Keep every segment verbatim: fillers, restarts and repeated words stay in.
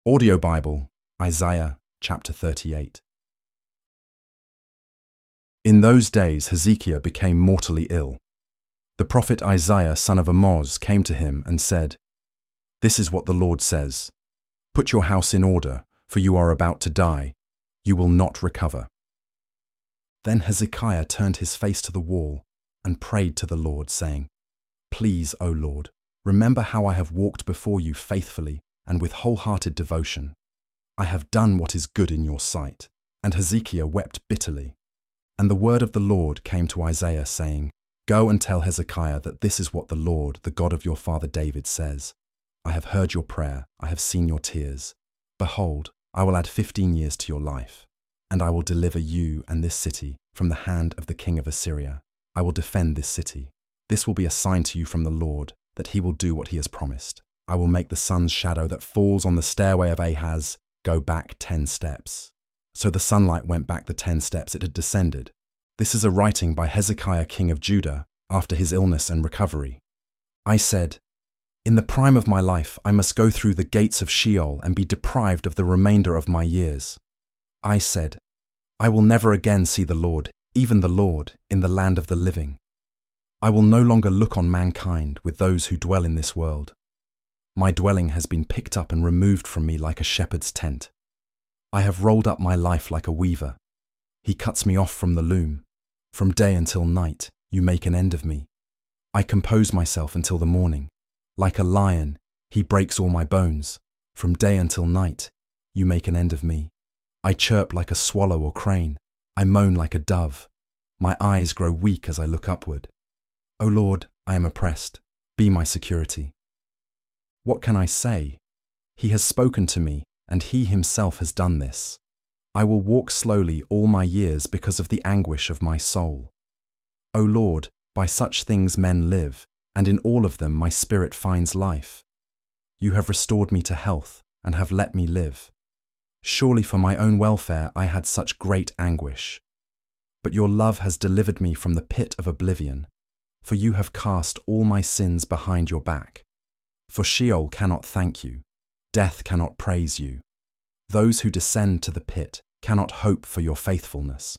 Audio Bible, Isaiah chapter thirty-eight. In those days Hezekiah became mortally ill. The prophet Isaiah son of Amoz came to him and said, "This is what the Lord says, Put your house in order, for you are about to die. You will not recover." Then Hezekiah turned his face to the wall and prayed to the Lord, saying, "Please, O Lord, remember how I have walked before you faithfully and with wholehearted devotion. I have done what is good in your sight." And Hezekiah wept bitterly. And the word of the Lord came to Isaiah, saying, "Go and tell Hezekiah that this is what the Lord, the God of your father David, says. I have heard your prayer, I have seen your tears. Behold, I will add fifteen years to your life, and I will deliver you and this city from the hand of the king of Assyria. I will defend this city. This will be a sign to you from the Lord, that he will do what he has promised. I will make the sun's shadow that falls on the stairway of Ahaz go back ten steps." So the sunlight went back the ten steps it had descended. This is a writing by Hezekiah king of Judah after his illness and recovery. I said, "In the prime of my life I must go through the gates of Sheol and be deprived of the remainder of my years. I said, I will never again see the Lord, even the Lord, in the land of the living. I will no longer look on mankind with those who dwell in this world. My dwelling has been picked up and removed from me like a shepherd's tent. I have rolled up my life like a weaver. He cuts me off from the loom. From day until night, you make an end of me. I compose myself until the morning. Like a lion, he breaks all my bones. From day until night, you make an end of me. I chirp like a swallow or crane. I moan like a dove. My eyes grow weak as I look upward. O Lord, I am oppressed. Be my security. What can I say? He has spoken to me, and he himself has done this. I will walk slowly all my years because of the anguish of my soul. O Lord, by such things men live, and in all of them my spirit finds life. You have restored me to health, and have let me live. Surely for my own welfare I had such great anguish. But your love has delivered me from the pit of oblivion, for you have cast all my sins behind your back. For Sheol cannot thank you, death cannot praise you. Those who descend to the pit cannot hope for your faithfulness.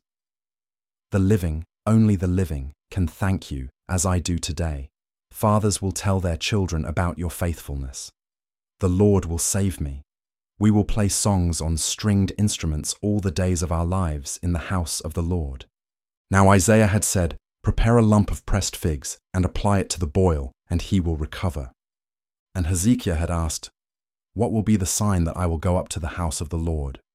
The living, only the living, can thank you, as I do today. Fathers will tell their children about your faithfulness. The Lord will save me. We will play songs on stringed instruments all the days of our lives in the house of the Lord. Now Isaiah had said, "Prepare a lump of pressed figs and apply it to the boil, and he will recover." And Hezekiah had asked, "What will be the sign that I will go up to the house of the Lord?"